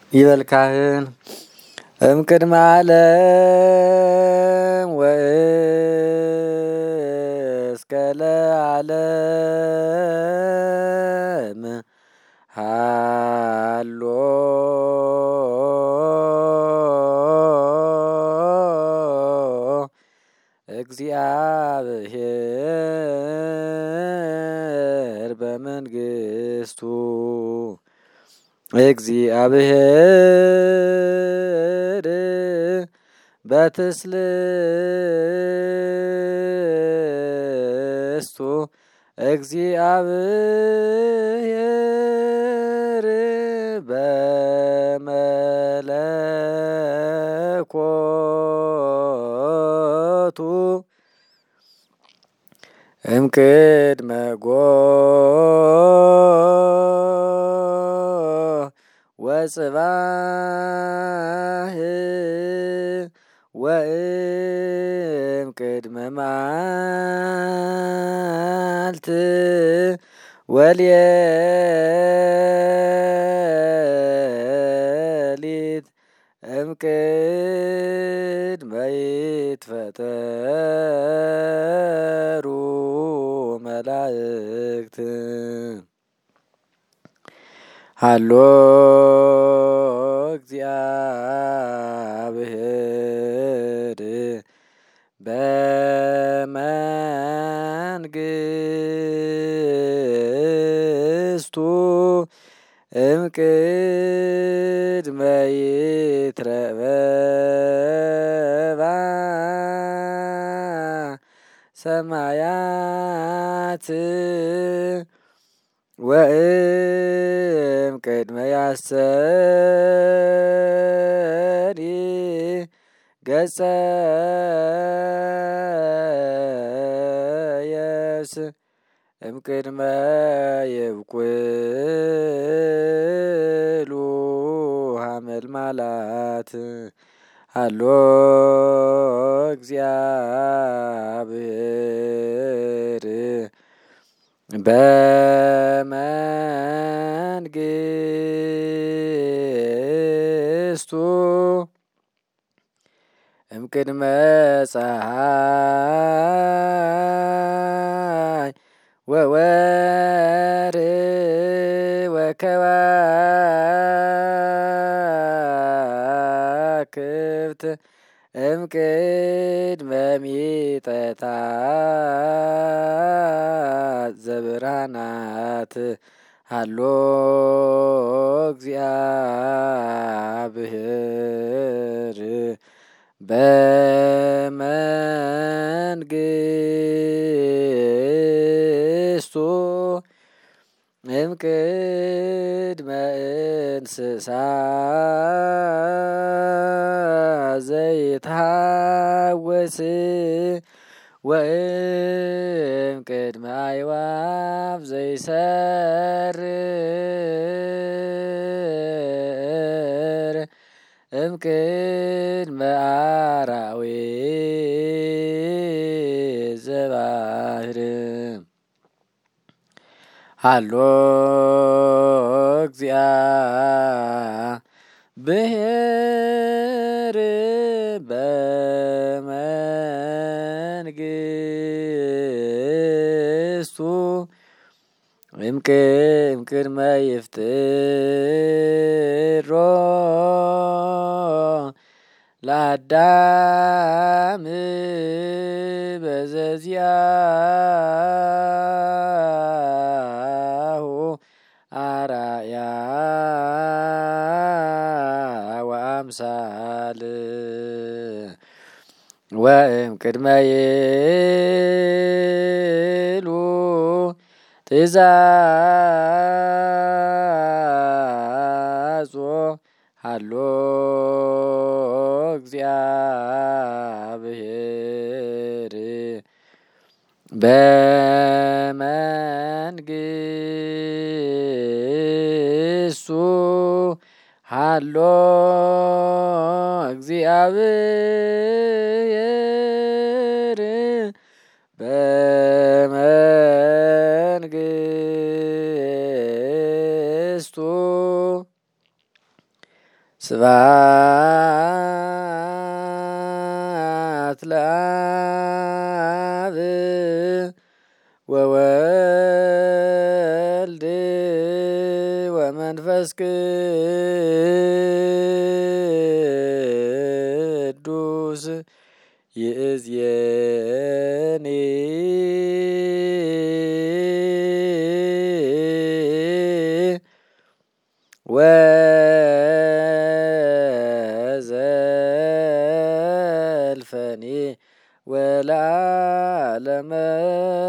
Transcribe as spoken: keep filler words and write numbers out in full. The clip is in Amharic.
ይበል ካህን እምቅድመ ዓለም ወእስከ ለዓለም ሃሎ እግዚአብሔር በመንግሥቱ እግዚአብሔር በትስልስቱ እግዚአብሔር በመለኮቱ እምቅድመ ወጽባህ ወእምቅድመ መዓልት ወሌሊት እምቅድመ ይትፈጠሩ መላእክት ሃሎ እግዚአብሔር በመንግሥቱ እምቅድመ ይትረበባ ሰማያት ወእምቅድመ ያስተሪ ገጸ የብስ እምቅድመ ይብቁሉ ሐመልማላት ሃሎ እግዚአብሔር በመንግሥቱ እምቅድመ ፀሐይ ወወርኅ ወከዋክብት እምቅድመ ሚጠታት ዘብርሃናት ሃሎ እግዚአብሔር በመንግሥቱ እምቅድመ እንስሳ ዘይትሃወስ ወእምቅድመ አዕዋፍ ዘይሰርር እምቅድመ አራዊት ዘባሕር ሃሎ እግዚአብሔር በመንግሥቱ እምቅድመ ይፍጥሮ ለአዳም በዘዚአሁ አርአያ ወአምሳል ወእምቅድመ ይሉ ትእዛዞ ሃሎ እግዚአብሔር በመንግሥቱ ሃሎ እግዚአብሔር በመንግሥቱ ስብሐት ለአብ ወወልድ ወመንፈስ ቅዱስ ይእዜኒ ወዘልፈኒ ወለዓለመ